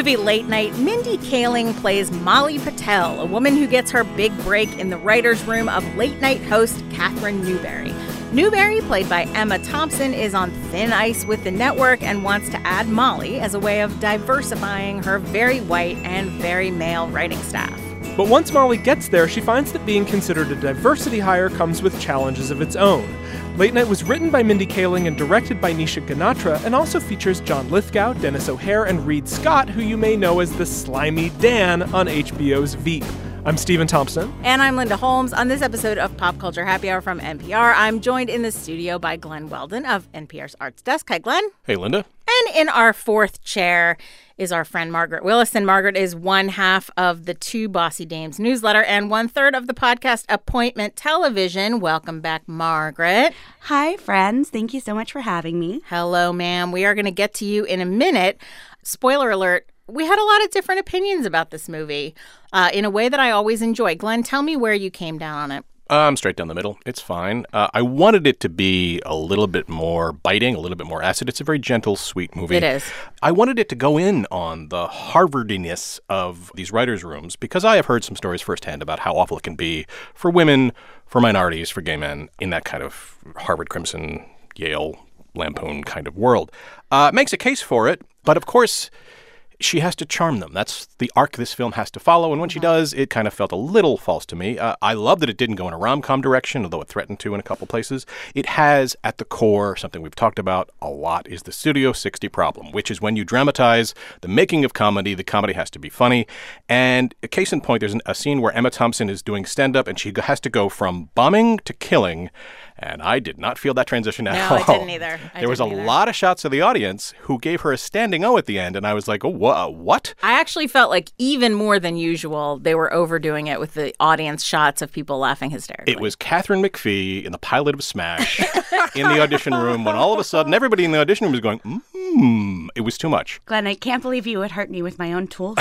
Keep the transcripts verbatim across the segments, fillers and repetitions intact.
movie Late Night, Mindy Kaling plays Molly Patel, a woman who gets her big break in the writer's room of late-night host Catherine Newberry. Newberry, played by Emma Thompson, is on thin ice with the network and wants to add Molly as a way of diversifying her very white and very male writing staff. But once Molly gets there, she finds that being considered a diversity hire comes with challenges of its own. Late Night was written by Mindy Kaling and directed by Nisha Ganatra, and also features John Lithgow, Dennis O'Hare, and Reed Scott, who you may know as the slimy Dan on H B O's Veep. I'm Stephen Thompson. And I'm Linda Holmes. On this episode of Pop Culture Happy Hour from N P R, I'm joined in the studio by Glenn Weldon of N P R's Arts Desk. Hi, Glenn. Hey, Linda. And in our fourth chair is our friend Margaret Willison. Margaret is one half of the Two Bossy Dames newsletter and one third of the podcast Appointment Television. Welcome back, Margaret. Hi, friends. Thank you so much for having me. Hello, ma'am. We are going to get to you in a minute. Spoiler alert. We had a lot of different opinions about this movie uh, in a way that I always enjoy. Glenn, tell me where you came down on it. I'm um, straight down the middle. It's fine. Uh, I wanted it to be a little bit more biting, a little bit more acid. It's a very gentle, sweet movie. It is. I wanted it to go in on the Harvardiness of these writers' rooms because I have heard some stories firsthand about how awful it can be for women, for minorities, for gay men in that kind of Harvard Crimson, Yale Lampoon kind of world. Uh, it makes a case for it, but of course she has to charm them. That's the arc this film has to follow. And when she does, it kind of felt a little false to me. Uh, I love that it didn't go in a rom-com direction, although it threatened to in a couple places. It has, at the core, something we've talked about a lot, is the Studio sixty problem, which is when you dramatize the making of comedy, the comedy has to be funny. And a case in point, there's an, a scene where Emma Thompson is doing stand-up, and she has to go from bombing to killing. And I did not feel that transition at no, all. No, I didn't either. I there was a either. lot of shots of the audience who gave her a standing O at the end, and I was like, oh, wha- what? I actually felt like even more than usual, they were overdoing it with the audience shots of people laughing hysterically. It was Catherine McPhee in the pilot of Smash in the audition room when all of a sudden everybody in the audition room was going, mmm, it was too much. Glenn, I can't believe you would hurt me with my own tools.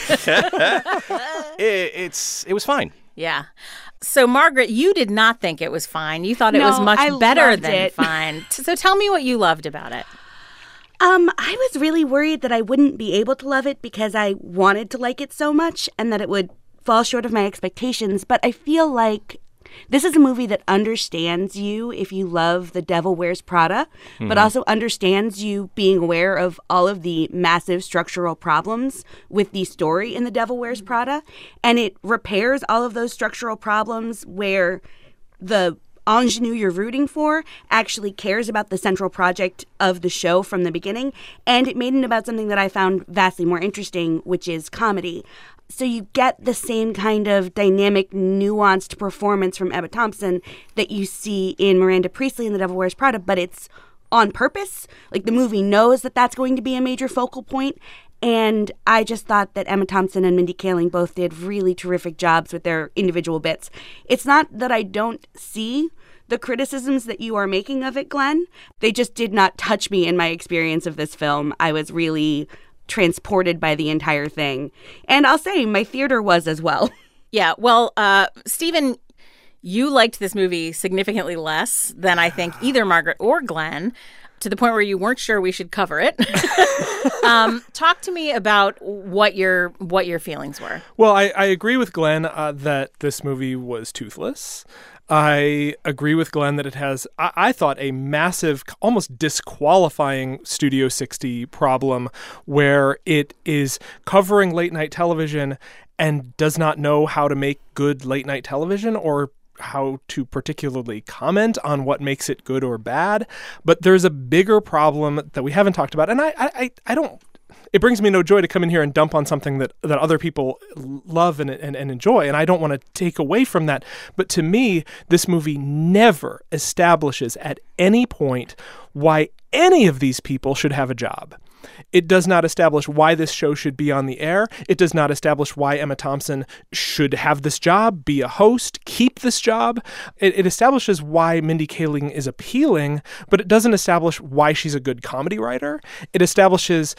it, it's It was fine. Yeah. So, Margaret, you did not think it was fine. You thought it no, was much I better loved than it. fine. So tell me what you loved about it. Um, I was really worried that I wouldn't be able to love it because I wanted to like it so much and that it would fall short of my expectations. But I feel like this is a movie that understands you if you love The Devil Wears Prada, mm-hmm. but also understands you being aware of all of the massive structural problems with the story in The Devil Wears Prada. And it repairs all of those structural problems where the ingenue you're rooting for actually cares about the central project of the show from the beginning. And it made it about something that I found vastly more interesting, which is comedy. So you get the same kind of dynamic, nuanced performance from Emma Thompson that you see in Miranda Priestley in The Devil Wears Prada, but it's on purpose. Like, the movie knows that that's going to be a major focal point. And I just thought that Emma Thompson and Mindy Kaling both did really terrific jobs with their individual bits. It's not that I don't see the criticisms that you are making of it, Glenn. They just did not touch me in my experience of this film. I was really transported by the entire thing. And I'll say my theater was as well. Yeah, well, uh, Stephen, you liked this movie significantly less than I think either Margaret or Glenn, to the point where you weren't sure we should cover it. um, talk to me about what your what your feelings were. Well, I, I agree with Glenn uh, that this movie was toothless. I agree with Glenn that it has, I, I thought, a massive, almost disqualifying Studio sixty problem where it is covering late night television and does not know how to make good late night television or how to particularly comment on what makes it good or bad. But there's a bigger problem that we haven't talked about. And I, I, I don't, it brings me no joy to come in here and dump on something that, that other people love and, and, and enjoy. And I don't want to take away from that. But to me, this movie never establishes at any point why any of these people should have a job. It does not establish why this show should be on the air. It does not establish why Emma Thompson should have this job, be a host, keep this job. It, it establishes why Mindy Kaling is appealing, but it doesn't establish why she's a good comedy writer. It establishes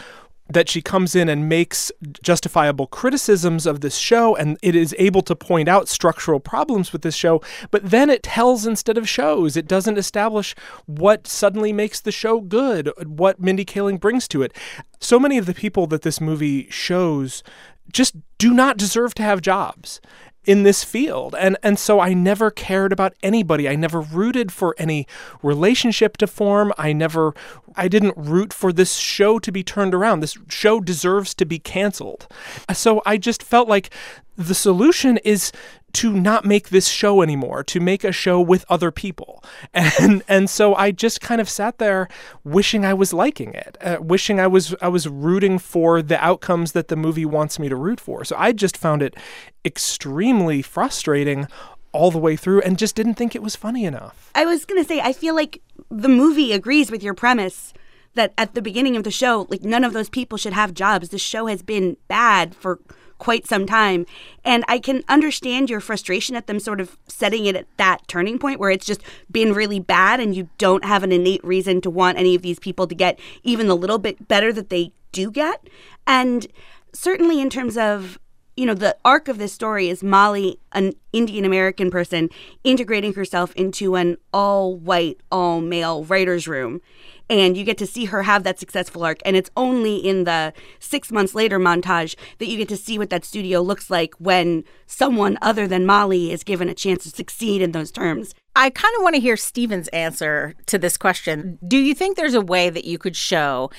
that she comes in and makes justifiable criticisms of this show, and it is able to point out structural problems with this show, but then it tells instead of shows. It doesn't establish what suddenly makes the show good, what Mindy Kaling brings to it. So many of the people that this movie shows just do not deserve to have jobs in this field. And and so I never cared about anybody. I never rooted for any relationship to form. I never, I didn't root for this show to be turned around. This show deserves to be canceled. So I just felt like the solution is to not make this show anymore, to make a show with other people. And and so I just kind of sat there wishing I was liking it, uh, wishing I was I was rooting for the outcomes that the movie wants me to root for. So I just found it extremely frustrating all the way through and just didn't think it was funny enough. I was going to say, I feel like the movie agrees with your premise that at the beginning of the show, like none of those people should have jobs. The show has been bad for quite some time. And I can understand your frustration at them sort of setting it at that turning point where it's just been really bad and you don't have an innate reason to want any of these people to get even a little bit better that they do get. And certainly in terms of, you know, the arc of this story is Molly, an Indian American person, integrating herself into an all-white, all-male writer's room. And you get to see her have that successful arc. And it's only in the six months later montage that you get to see what that studio looks like when someone other than Molly is given a chance to succeed in those terms. I kind of want to hear Steven's answer to this question. Do you think there's a way that you could show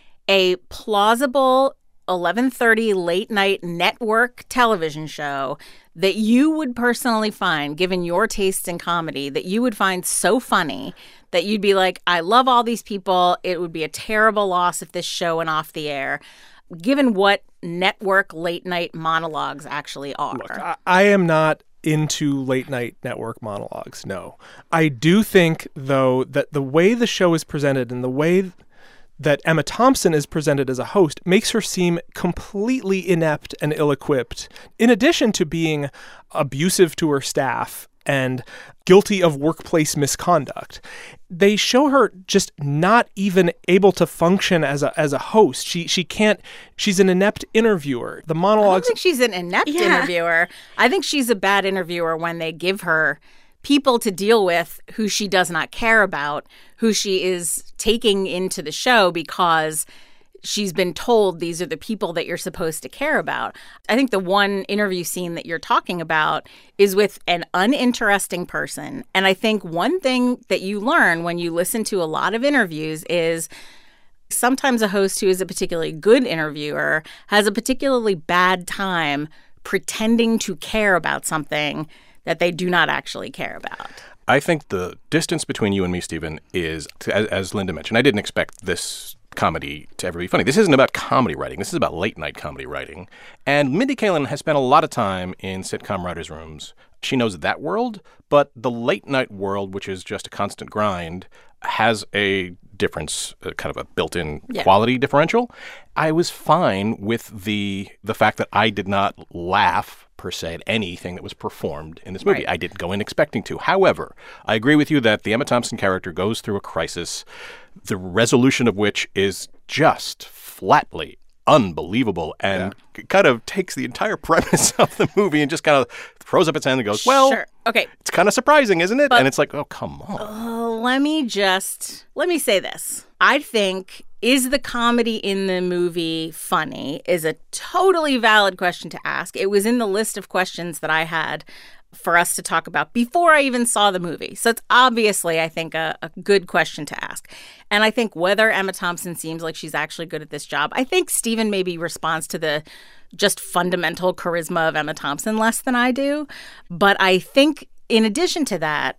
a plausible eleven thirty late night network television show that you would personally find, given your tastes in comedy, that you would find so funny that you'd be like, I love all these people. It would be a terrible loss if this show went off the air, given what network late night monologues actually are? Look, I, I am not into late night network monologues, no. I do think, though, that the way the show is presented and the way that Emma Thompson is presented as a host makes her seem completely inept and ill-equipped, in addition to being abusive to her staff and guilty of workplace misconduct. They show her just not even able to function as a as a host. She she can't, she's an inept interviewer. The monologues... I don't think she's an inept yeah. interviewer. I think she's a bad interviewer when they give her people to deal with who she does not care about, who she is taking into the show because she's been told these are the people that you're supposed to care about. I think the one interview scene that you're talking about is with an uninteresting person. And I think one thing that you learn when you listen to a lot of interviews is sometimes a host who is a particularly good interviewer has a particularly bad time pretending to care about something that they do not actually care about. I think the distance between you and me, Stephen, is, as, as Linda mentioned, I didn't expect this comedy to ever be funny. This isn't about comedy writing. This is about late-night comedy writing. And Mindy Kaling has spent a lot of time in sitcom writers' rooms. She knows that world, but the late-night world, which is just a constant grind, has a difference, a kind of a built-in yeah. quality differential. I was fine with the the fact that I did not laugh, per se, at anything that was performed in this movie. Right. I didn't go in expecting to. However, I agree with you that the Emma Thompson character goes through a crisis, the resolution of which is just flatly unbelievable and yeah. c- kind of takes the entire premise of the movie and just kind of throws up its hand and goes, well, sure. okay. It's kind of surprising, isn't it? But, and it's like, oh, come on. Uh, let me just, let me say this. I think, is the comedy in the movie funny is a totally valid question to ask. It was in the list of questions that I had for us to talk about before I even saw the movie. So it's obviously, I think, a, a good question to ask. And I think whether Emma Thompson seems like she's actually good at this job, I think Stephen maybe responds to the just fundamental charisma of Emma Thompson less than I do. But I think in addition to that,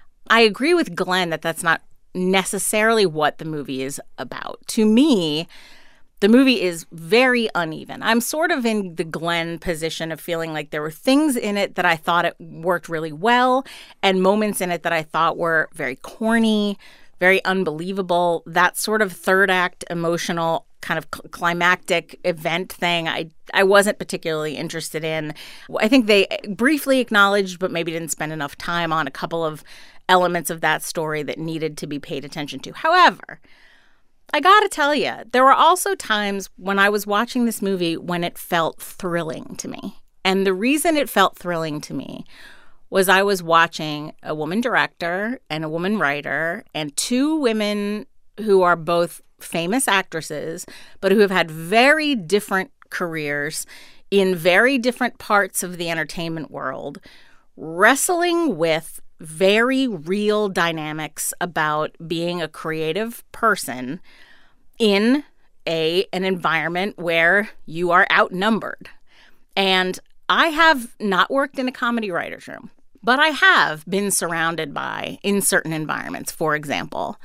I agree with Glenn that that's not necessarily what the movie is about. To me, the movie is very uneven. I'm sort of in the Glenn position of feeling like there were things in it that I thought it worked really well and moments in it that I thought were very corny, very unbelievable. That sort of third act emotional kind of climactic event thing I I wasn't particularly interested in. I think they briefly acknowledged but maybe didn't spend enough time on a couple of elements of that story that needed to be paid attention to. However, I gotta tell you, there were also times when I was watching this movie when it felt thrilling to me. And the reason it felt thrilling to me was I was watching a woman director and a woman writer and two women who are both famous actresses, but who have had very different careers in very different parts of the entertainment world, wrestling with very real dynamics about being a creative person in a an environment where you are outnumbered. And I have not worked in a comedy writer's room, but I have been surrounded by, in certain environments, for example,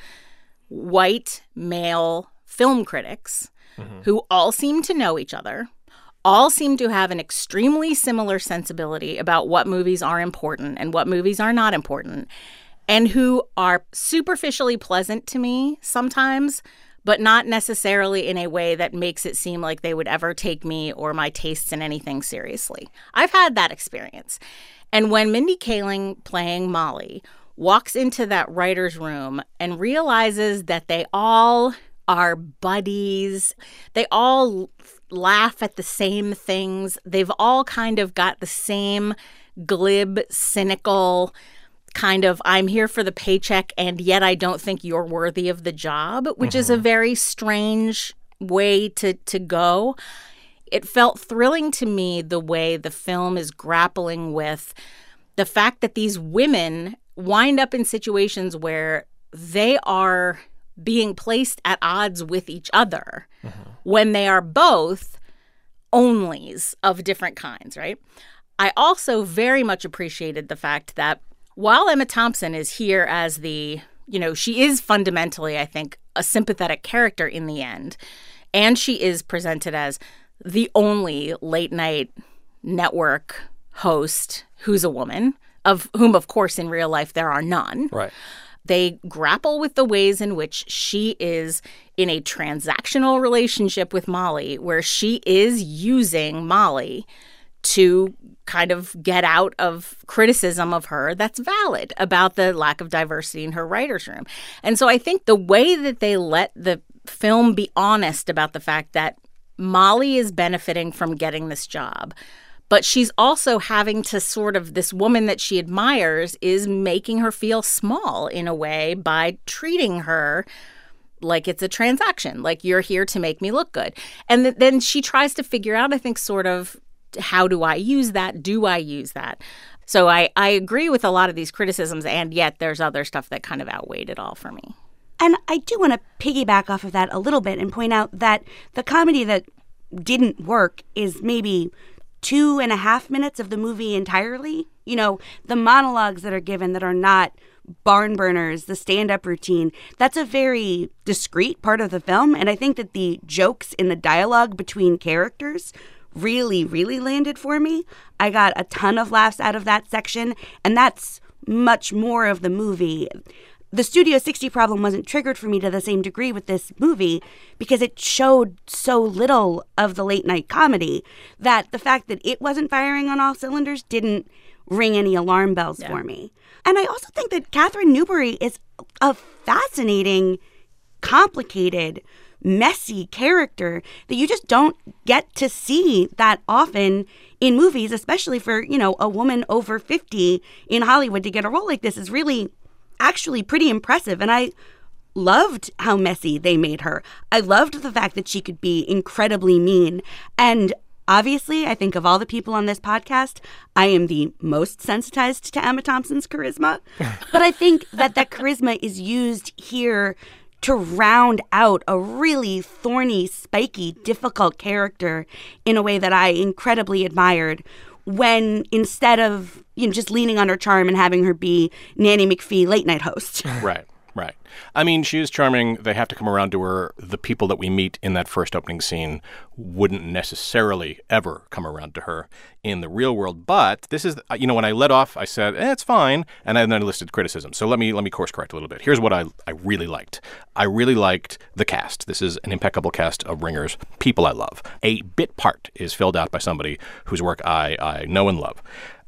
white male film critics mm-hmm. who all seem to know each other, all seem to have an extremely similar sensibility about what movies are important and what movies are not important, and who are superficially pleasant to me sometimes, but not necessarily in a way that makes it seem like they would ever take me or my tastes in anything seriously. I've had that experience. And when Mindy Kaling, playing Molly, walks into that writer's room and realizes that they all are buddies, they all laugh at the same things, they've all kind of got the same glib, cynical kind of, I'm here for the paycheck and yet I don't think you're worthy of the job, which mm-hmm. is a very strange way to, to go. It felt thrilling to me the way the film is grappling with the fact that these women wind up in situations where they are being placed at odds with each other mm-hmm. when they are both onlys of different kinds, right? I also very much appreciated the fact that while Emma Thompson is here as the, you know, she is fundamentally, I think, a sympathetic character in the end, and she is presented as the only late-night network host who's a woman, of whom, of course, in real life there are none. Right. They grapple with the ways in which she is in a transactional relationship with Molly, where she is using Molly to kind of get out of criticism of her that's valid about the lack of diversity in her writer's room. And so I think the way that they let the film be honest about the fact that Molly is benefiting from getting this job, but she's also having to sort of, this woman that she admires is making her feel small in a way by treating her like it's a transaction, like you're here to make me look good. And th- then she tries to figure out, I think, sort of, how do I use that? Do I use that? So I, I agree with a lot of these criticisms, and yet there's other stuff that kind of outweighed it all for me. And I do want to piggyback off of that a little bit and point out that the comedy that didn't work is maybe two and a half minutes of the movie entirely. You know, the monologues that are given that are not barn burners, the stand-up routine, that's a very discrete part of the film. And I think that the jokes in the dialogue between characters really, really landed for me. I got a ton of laughs out of that section, and that's much more of the movie. The Studio sixty problem wasn't triggered for me to the same degree with this movie because it showed so little of the late night comedy that the fact that it wasn't firing on all cylinders didn't ring any alarm bells yeah. for me. And I also think that Catherine Newbury is a fascinating, complicated, messy character that you just don't get to see that often in movies, especially for, you know, a woman over fifty in Hollywood to get a role like this is really actually pretty impressive. And I loved how messy they made her. I loved the fact that she could be incredibly mean. And obviously, I think of all the people on this podcast, I am the most sensitized to Emma Thompson's charisma. But I think that that charisma is used here to round out a really thorny, spiky, difficult character in a way that I incredibly admired, when instead of, you know, just leaning on her charm and having her be Nanny McPhee late night host. Right, right. I mean, she is charming. They have to come around to her. The people that we meet in that first opening scene wouldn't necessarily ever come around to her in the real world. But this is, you know, when I let off, I said, eh, it's fine. And then I listed criticism. So let me let me course correct a little bit. Here's what I, I really liked. I really liked the cast. This is an impeccable cast of ringers, people I love. A bit part is filled out by somebody whose work I, I know and love.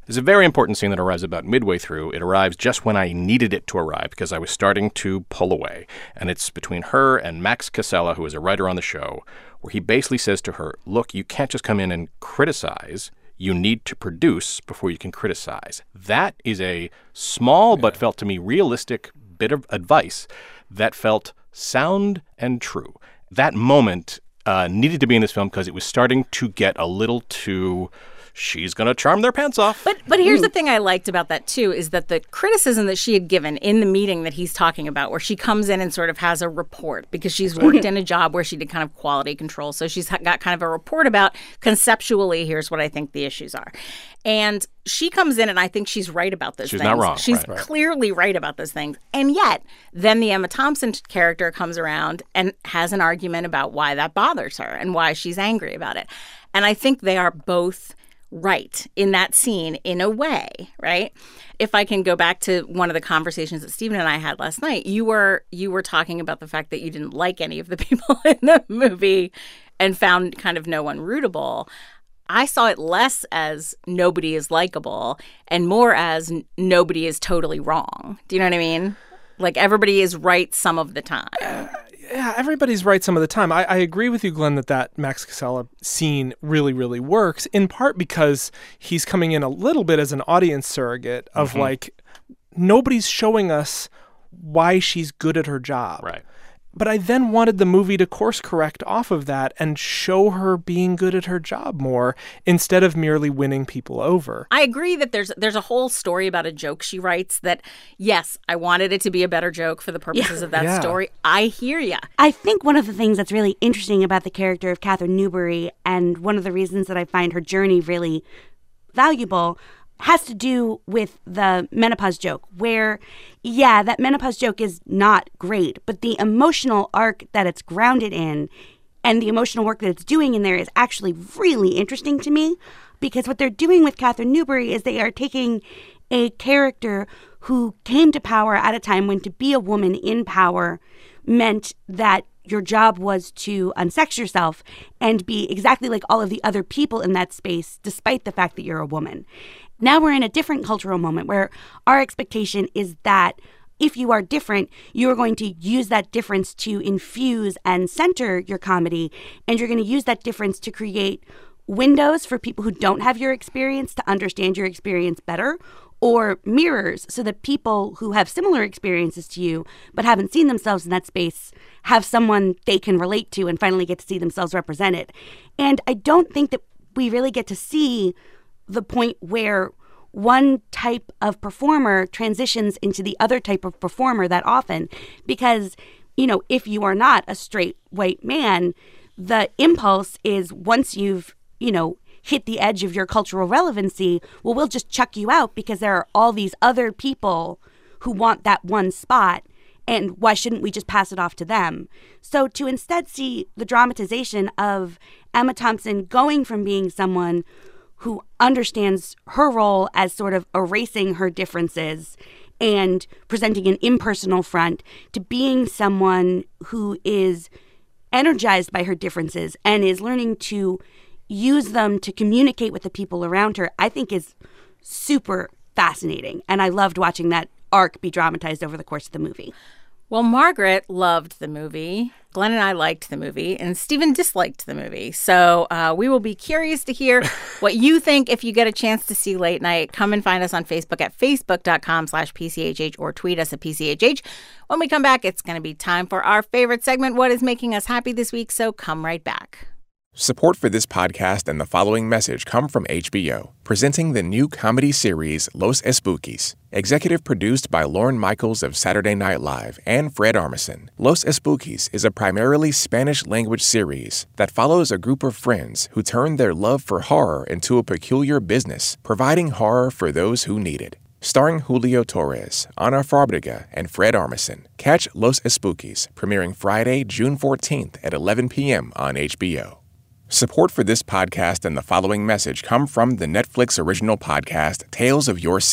There's a very important scene that arrives about midway through. It arrives just when I needed it to arrive because I was starting to pull away. And it's between her and Max Casella, who is a writer on the show, where he basically says to her, look, you can't just come in and criticize. You need to produce before you can criticize. That is a small but felt to me realistic bit of advice that felt sound and true. That moment uh, needed to be in this film because it was starting to get a little too... she's going to charm their pants off. But but here's the thing I liked about that, too, is that the criticism that she had given in the meeting that he's talking about, where she comes in and sort of has a report because she's worked in a job where she did kind of quality control. So she's got kind of a report about conceptually, here's what I think the issues are. And she comes in and I think she's right about those she's things. She's not wrong. She's right. clearly right about those things. And yet, then the Emma Thompson character comes around and has an argument about why that bothers her and why she's angry about it. And I think they are both right in that scene in a way, right? If I can go back to one of the conversations that Stephen and I had last night, you were you were talking about the fact that you didn't like any of the people in the movie and found kind of no one rootable. I saw it less as nobody is likable and more as n- nobody is totally wrong. Do you know what I mean? Like everybody is right some of the time. Uh, yeah, everybody's right some of the time. I, I agree with you, Glenn, that that Max Casella scene really, really works, in part because he's coming in a little bit as an audience surrogate of mm-hmm. like, nobody's showing us why she's good at her job. Right. But I then wanted the movie to course correct off of that and show her being good at her job more instead of merely winning people over. I agree that there's there's a whole story about a joke she writes that, yes, I wanted it to be a better joke for the purposes yeah. of that yeah. story. I hear ya. I think one of the things that's really interesting about the character of Catherine Newbury, and one of the reasons that I find her journey really valuable, has to do with the menopause joke, where, yeah, that menopause joke is not great, but the emotional arc that it's grounded in and the emotional work that it's doing in there is actually really interesting to me, because what they're doing with Catherine Newbury is they are taking a character who came to power at a time when to be a woman in power meant that your job was to unsex yourself and be exactly like all of the other people in that space, despite the fact that you're a woman. Now we're in a different cultural moment where our expectation is that if you are different, you are going to use that difference to infuse and center your comedy, and you're going to use that difference to create windows for people who don't have your experience to understand your experience better, or mirrors so that people who have similar experiences to you but haven't seen themselves in that space have someone they can relate to and finally get to see themselves represented. And I don't think that we really get to see the point where one type of performer transitions into the other type of performer that often, because, you know, if you are not a straight white man, the impulse is once you've, you know, hit the edge of your cultural relevancy, well, we'll just chuck you out because there are all these other people who want that one spot, and why shouldn't we just pass it off to them? So to instead see the dramatization of Emma Thompson going from being someone who understands her role as sort of erasing her differences and presenting an impersonal front to being someone who is energized by her differences and is learning to use them to communicate with the people around her, I think is super fascinating. And I loved watching that arc be dramatized over the course of the movie. Well, Margaret loved the movie. Glenn and I liked the movie, and Stephen disliked the movie. So uh, we will be curious to hear what you think if you get a chance to see Late Night. Come and find us on Facebook at facebook.com slash PCHH or tweet us at P C H H. When we come back, it's going to be time for our favorite segment, What is Making Us Happy This Week? So come right back. Support for this podcast and the following message come from H B O, presenting the new comedy series Los Espookys. Executive produced by Lorne Michaels of Saturday Night Live and Fred Armisen, Los Espookys is a primarily Spanish-language series that follows a group of friends who turn their love for horror into a peculiar business, providing horror for those who need it. Starring Julio Torres, Ana Fábrega, and Fred Armisen. Catch Los Espookys, premiering Friday, June fourteenth at eleven p.m. on H B O. Support for this podcast and the following message come from the Netflix original podcast Tales of Your City.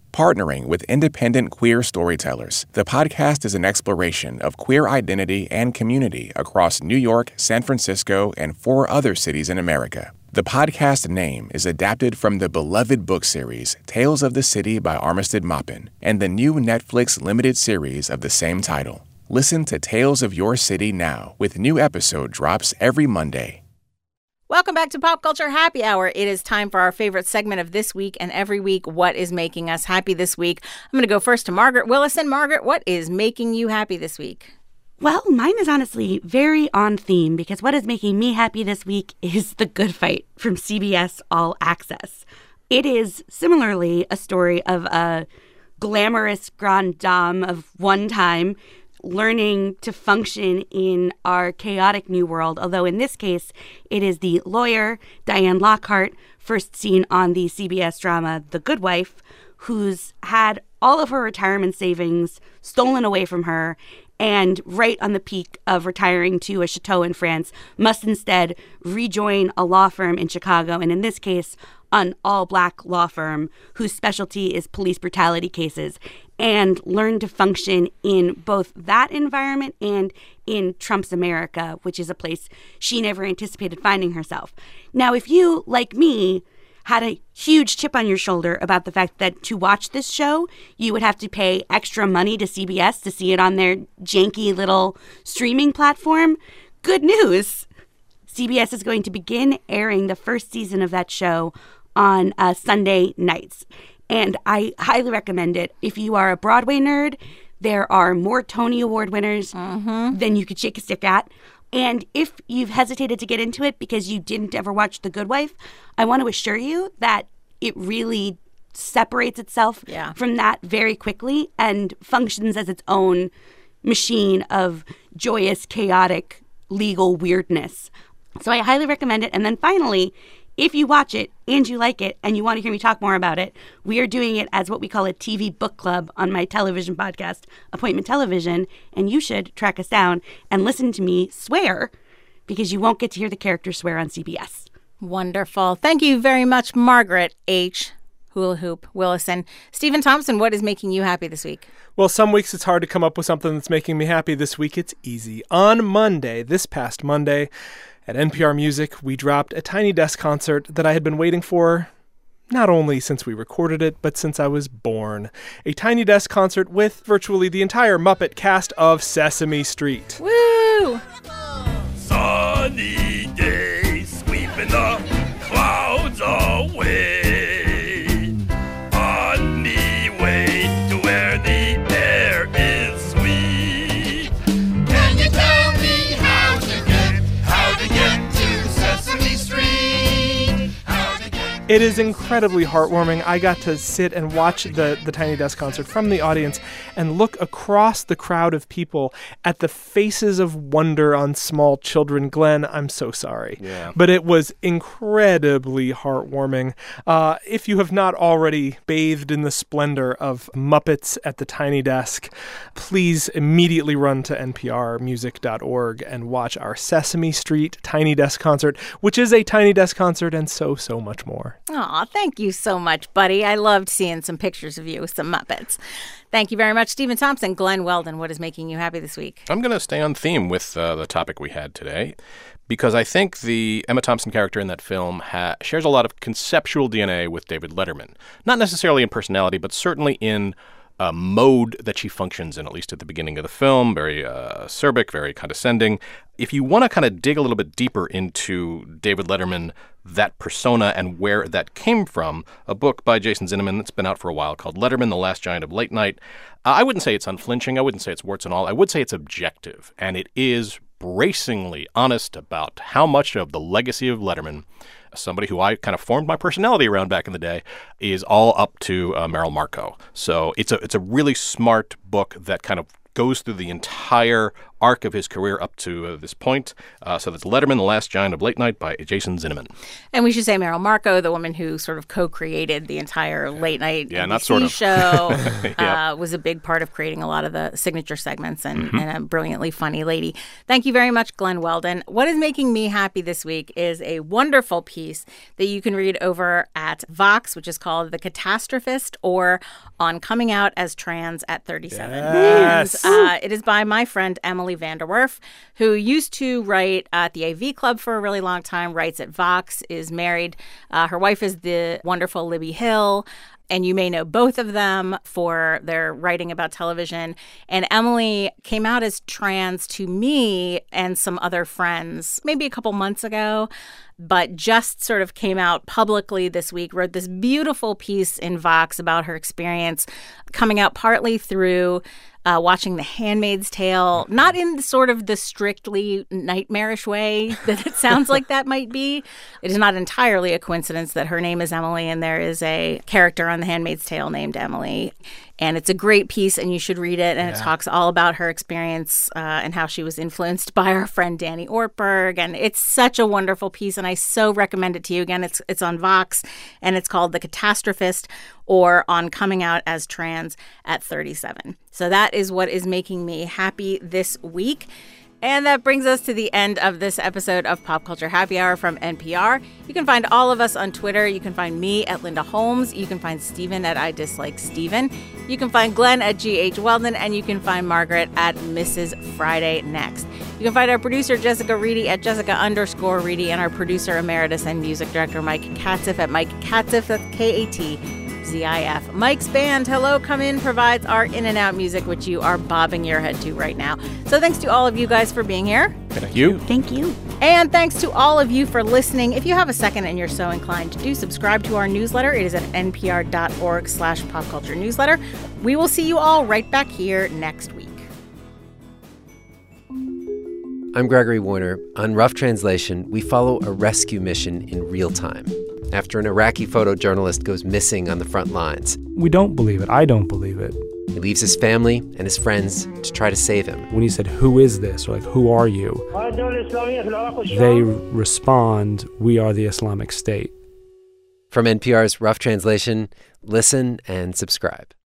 Partnering with independent queer storytellers, the podcast is an exploration of queer identity and community across New York, San Francisco, and four other cities in America. The podcast name is adapted from the beloved book series Tales of the City by Armistead Maupin and the new Netflix limited series of the same title. Listen to Tales of Your City now with new episode drops every Monday. Welcome back to Pop Culture Happy Hour. It is time for our favorite segment of this week and every week, What is Making Us Happy This Week? I'm going to go first to Margaret Willison. Margaret, what is making you happy this week? Well, mine is honestly very on theme because what is making me happy this week is The Good Fight from C B S All Access. It is similarly a story of a glamorous grande dame of one time learning to function in our chaotic new world, although in this case, it is the lawyer, Diane Lockhart, first seen on the C B S drama The Good Wife, who's had all of her retirement savings stolen away from her and right on the peak of retiring to a chateau in France, must instead rejoin a law firm in Chicago, and in this case, an all-black law firm whose specialty is police brutality cases, and learn to function in both that environment and in Trump's America, which is a place she never anticipated finding herself. Now, if you, like me, had a huge chip on your shoulder about the fact that to watch this show, you would have to pay extra money to C B S to see it on their janky little streaming platform, good news. C B S is going to begin airing the first season of that show on uh, Sunday nights. And I highly recommend it. If you are a Broadway nerd, there are more Tony Award winners mm-hmm. than you could shake a stick at. And if you've hesitated to get into it because you didn't ever watch The Good Wife, I want to assure you that it really separates itself yeah. from that very quickly and functions as its own machine of joyous, chaotic, legal weirdness. So I highly recommend it. And then finally, if you watch it and you like it and you want to hear me talk more about it, we are doing it as what we call a T V book club on my television podcast, Appointment Television, and you should track us down and listen to me swear because you won't get to hear the characters swear on C B S. Wonderful. Thank you very much, Margaret H. Hula Hoop Willison. Stephen Thompson, what is making you happy this week? Well, some weeks it's hard to come up with something that's making me happy. This week it's easy. On Monday, this past Monday, at N P R Music, we dropped a Tiny Desk concert that I had been waiting for not only since we recorded it, but since I was born. A Tiny Desk concert with virtually the entire Muppet cast of Sesame Street. Woo! Sunny day, sweeping the clouds away. On me way to where the air is sweet. Can you tell me how to get, how to get to Sesame Street? How to get It is incredibly heartwarming. I got to sit and watch the, the Tiny Desk concert from the audience and look across the crowd of people at the faces of wonder on small children. Glenn, I'm so sorry. Yeah. But it was incredibly heartwarming. Uh, if you have not already bathed in the splendor of Muppets at the Tiny Desk, please immediately run to N P R music dot org and watch our Sesame Street Tiny Desk concert, which is a Tiny Desk concert and so, so much more. Aw, thank you so much, buddy. I loved seeing some pictures of you with some Muppets. Thank you very much, Stephen Thompson. Glenn Weldon, what is making you happy this week? I'm going to stay on theme with uh, the topic we had today because I think the Emma Thompson character in that film ha- shares a lot of conceptual D N A with David Letterman. Not necessarily in personality, but certainly in uh, mode that she functions in, at least at the beginning of the film. Very uh, acerbic, very condescending. If you want to kind of dig a little bit deeper into David Letterman, that persona and where that came from, a book by Jason Zinnemann that's been out for a while called Letterman, the Last Giant of Late Night. Uh, I wouldn't say it's unflinching. I wouldn't say it's warts and all. I would say it's objective, and it is bracingly honest about how much of the legacy of Letterman, somebody who I kind of formed my personality around back in the day, is all up to uh, Merrill Markoe. So it's a it's a really smart book that kind of goes through the entire arc of his career up to uh, this point. Uh, so that's Letterman, The Last Giant of Late Night by Jason Zinnemann. And we should say Meryl Marco, the woman who sort of co-created the entire late night Yeah, N B C not sort of. show, Yep. uh, was a big part of creating a lot of the signature segments and, Mm-hmm. and a brilliantly funny lady. Thank you very much, Glenn Weldon. What is making me happy this week is a wonderful piece that you can read over at Vox, which is called The Catastrophist, or On Coming Out as Trans at thirty-seven. Yes. And, uh, it is by my friend Emily Vanderwerf, who used to write at the A V Club for a really long time, writes at Vox, is married. Uh, her wife is the wonderful Libby Hill. And you may know both of them for their writing about television. And Emily came out as trans to me and some other friends maybe a couple months ago, but just sort of came out publicly this week, wrote this beautiful piece in Vox about her experience coming out partly through Uh, watching The Handmaid's Tale, not in the sort of the strictly nightmarish way that it sounds like that might be. It is not entirely a coincidence that her name is Emily and there is a character on The Handmaid's Tale named Emily. And it's a great piece and you should read it. And yeah. It talks all about her experience uh, and how she was influenced by our friend Danny Ortberg. And it's such a wonderful piece and I so recommend it to you. Again, it's it's on Vox and it's called The Catastrophist, or On Coming Out as Trans at thirty-seven. So that is what is making me happy this week. And that brings us to the end of this episode of Pop Culture Happy Hour from N P R. You can find all of us on Twitter. You can find me at Linda Holmes. You can find Stephen at I Dislike Stephen. You can find Glenn at G H Weldon. And you can find Margaret at Missus Friday Next. You can find our producer, Jessica Reedy, at Jessica underscore Reedy, and our producer emeritus and music director, Mike Katzif, at Mike Katzif, that's K A T Z I F. Mike's band, Hello Come In, provides our in and out music, which you are bobbing your head to right now. So thanks to all of you guys for being here. Thank you. Thank you. And thanks to all of you for listening. If you have a second and you're so inclined to do, subscribe to our newsletter. It is at npr.org slash popculture newsletter. We will see you all right back here next week. I'm Gregory Warner. On Rough Translation, we follow a rescue mission in real time after an Iraqi photojournalist goes missing on the front lines. We don't believe it. I don't believe it. He leaves his family and his friends to try to save him. When he said, "Who is this?" or like, "Who are you?" they respond, "We are the Islamic State." From N P R's Rough Translation, listen and subscribe.